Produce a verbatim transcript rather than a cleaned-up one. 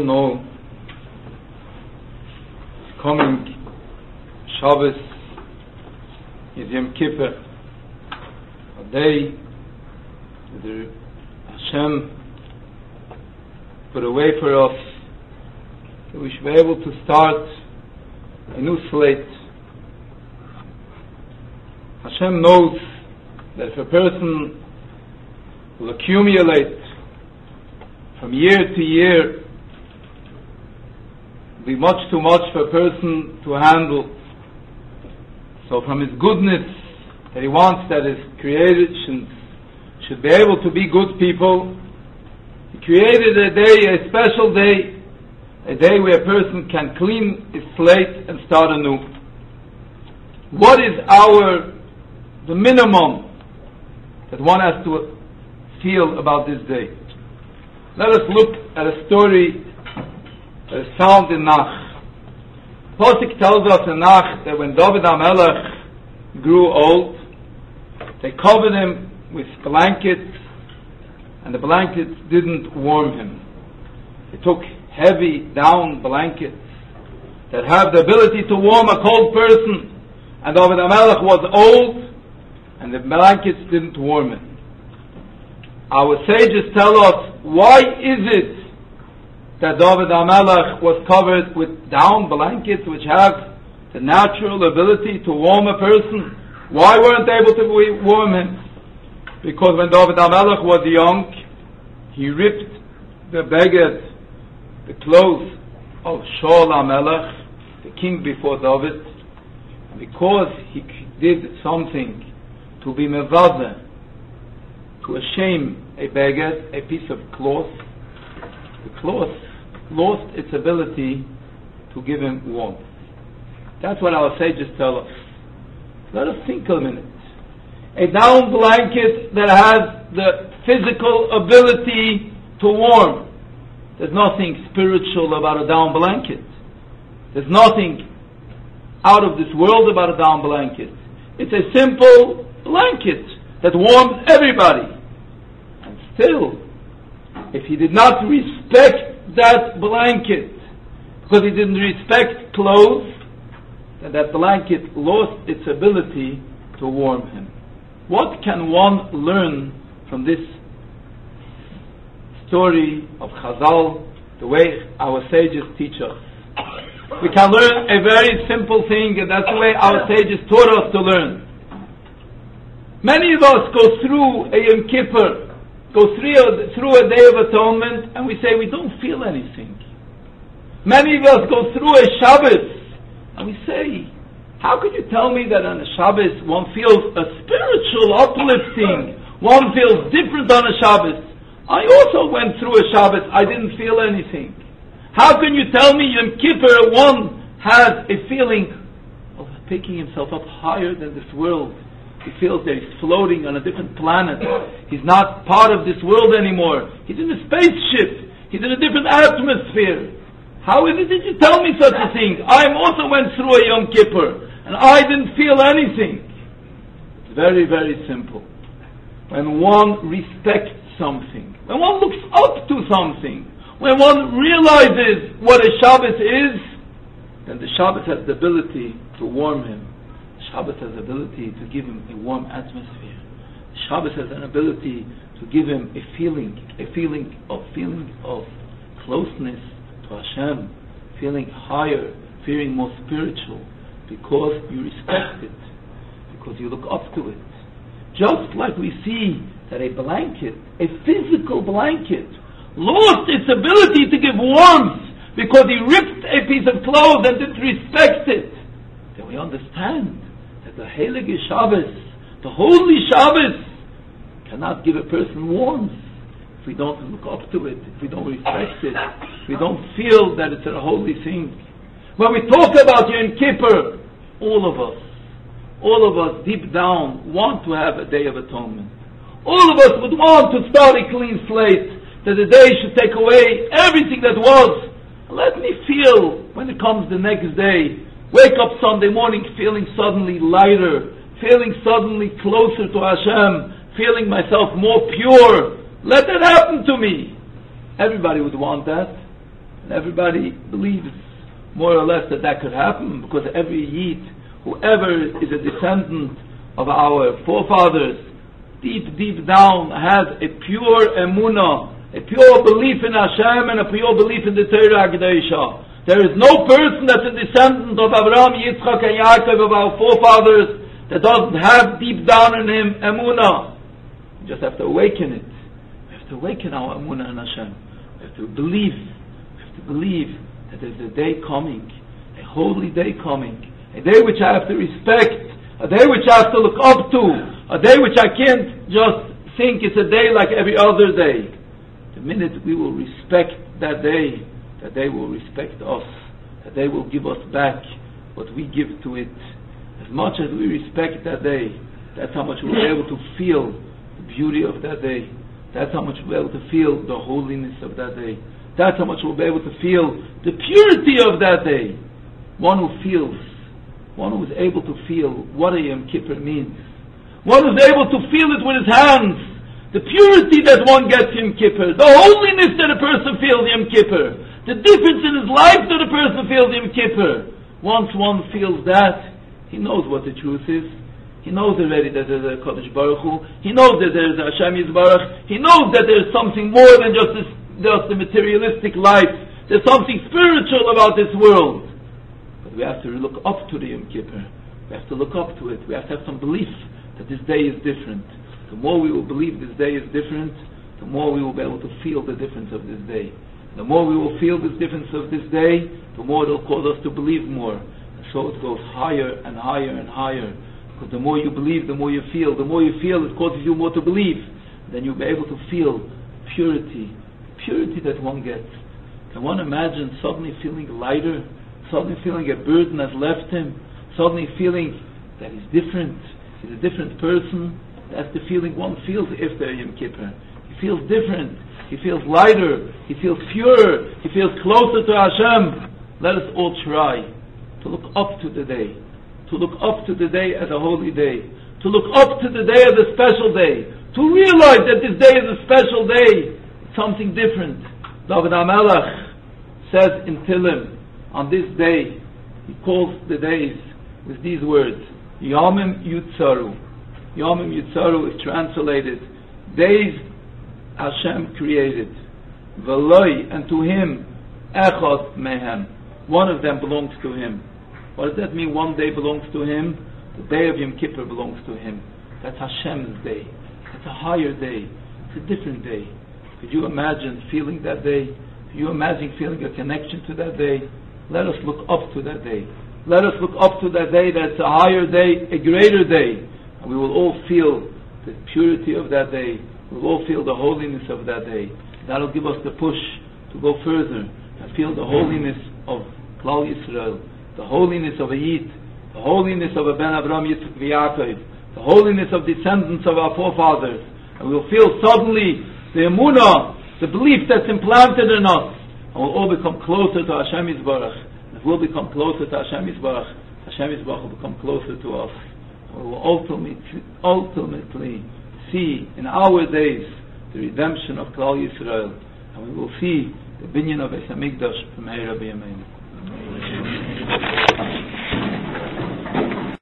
know, coming Shabbos is Yom Kippur, a day that Hashem put away for us, that we should be able to start a new slate. Hashem knows that if a person will accumulate from year to year, it will be much too much for a person to handle. So from His goodness that He wants that His creation should be able to be good people, He created a day, a special day, a day where a person can clean his slate and start anew. What is our, the minimum that one has to feel about this day? Let us look at a story that is found in Nach. Pasuk tells us in Nach that when David HaMelech grew old, they covered him with blankets, and the blankets didn't warm him. They took heavy down blankets that have the ability to warm a cold person, and David HaMelech was old, and the blankets didn't warm him. Our sages tell us, why is it that David HaMelech was covered with down blankets which have the natural ability to warm a person? Why weren't they able to warm him? Because when David HaMelech was young, he ripped the beged, the clothes of Shaul HaMelech, the king before David, and because he did something to be mevazeh, to shame a beged, a piece of cloth, the cloth lost its ability to give him warmth. That's what our sages tell us. Let us think a minute. A down blanket that has the physical ability to warm. There's nothing spiritual about a down blanket. There's nothing out of this world about a down blanket. It's a simple blanket that warms everybody. And still, if he did not respect that blanket, because he didn't respect clothes, then that blanket lost its ability to warm him. What can one learn from this story of Chazal, the way our sages teach us? We can learn a very simple thing, and that's the way our sages taught us to learn. Many of us go through a Yom Kippur, go through a, through a Day of Atonement, and we say we don't feel anything. Many of us go through a Shabbos, and we say, how could you tell me that on a Shabbos one feels a spiritual uplifting, one feels different on a Shabbos? I also went through a Shabbos, I didn't feel anything. How can you tell me Yom Kippur one has a feeling of picking himself up higher than this world? He feels that he's floating on a different planet. He's not part of this world anymore. He's in a spaceship. He's in a different atmosphere. How is it that you tell me such a thing? I also went through a Yom Kippur, and I didn't feel anything. It's very, very simple. When one respects something, when one looks up to something, when one realizes what a Shabbos is, then the Shabbos has the ability to warm him. Shabbos has the ability to give him a warm atmosphere. Shabbos has an ability to give him a feeling, a feeling of feeling of closeness to Hashem, feeling higher, feeling more spiritual, because you respect it, because you look up to it. Just like we see that a blanket, a physical blanket, lost its ability to give warmth because he ripped a piece of cloth and didn't respect it, then we understand that the Heilige Shabbos, the Holy Shabbos, cannot give a person warmth if we don't look up to it, if we don't respect it, if we don't feel that it's a holy thing. When we talk about Yom Kippur, all of us, all of us deep down want to have a Day of Atonement. All of us would want to start a clean slate, that the day should take away everything that was. Let me feel, when it comes the next day, wake up Sunday morning feeling suddenly lighter, feeling suddenly closer to Hashem, feeling myself more pure. Let that happen to me. Everybody would want that. And everybody believes more or less that that could happen, because every Yid, whoever is a descendant of our forefathers, deep, deep down has a pure emunah, a pure belief in Hashem and a pure belief in the Torah HaKadoshah. There is no person that's a descendant of Abraham, Yitzchak and Yaakov, of our forefathers, that doesn't have deep down in him emunah. We just have to awaken it. We have to awaken our emunah in Hashem. We have to believe. We have to believe that there's a day coming, a holy day coming, a day which I have to respect, a day which I have to look up to, a day which I can't just think it's a day like every other day. The minute we will respect that day, that day will respect us, that day will give us back what we give to it. As much as we respect that day, that's how much we'll be able to feel the beauty of that day. That's how much we'll be able to feel the holiness of that day. That's how much we'll be able to feel the purity of that day. One who feels, one who is able to feel what a Yom Kippur means. One who is able to feel it with his hands. The purity that one gets Yom Kippur. The holiness that a person feels Yom Kippur. The difference in his life that a person feels Yom Kippur. Once one feels that, he knows what the truth is. He knows already that there's a Kodesh Baruch Hu. He knows that there's a Hashem Yisbarach. He knows that there's something more than just this, just the materialistic life. There's something spiritual about this world. But we have to look up to the Yom Kippur. We have to look up to it. We have to have some belief that this day is different. The more we will believe this day is different, the more we will be able to feel the difference of this day. The more we will feel this difference of this day, the more it will cause us to believe more. And so it goes higher and higher and higher. Because the more you believe, the more you feel. The more you feel, it causes you more to believe. Then you'll be able to feel purity. Purity that one gets. Can one imagine suddenly feeling lighter? Suddenly feeling a burden has left him? Suddenly feeling that he's different? He's a different person? That's the feeling one feels after Yom Kippur. He feels different. He feels lighter. He feels purer. He feels closer to Hashem. Let us all try to look up to the day. To look up to the day as a holy day. To look up to the day as a special day. To realize that this day is a special day. It's something different. David HaMelech says in Tehillim, on this day, he calls the days with these words, Yomim Yutzaru. Yomim Yutzaru is translated, days Hashem created. V'loi, and to him, Echad Mehem. One of them belongs to him. What does that mean? One day belongs to him. The day of Yom Kippur belongs to him. That's Hashem's day. It's a higher day. It's a different day. Could you imagine feeling that day? Could you imagine feeling a connection to that day? Let us look up to that day. Let us look up to that day that's a higher day, a greater day. And we will all feel the purity of that day. We will all feel the holiness of that day. That will give us the push to go further and feel the holiness of Klal Yisrael. The holiness of a Yid, the holiness of a Ben Abraham, Yitzchak, Yaakov, the holiness of descendants of our forefathers. And we'll feel suddenly the emunah, the belief that's implanted in us. And we'll all become closer to Hashem Yisbarach. And if we'll become closer to Hashem Yisbarach, Hashem Yisbarach will become closer to us. And we will ultimately, ultimately see in our days the redemption of Klal Yisrael. And we will see the binyan of Beis HaMikdash from Meir Rabbi Yameinu.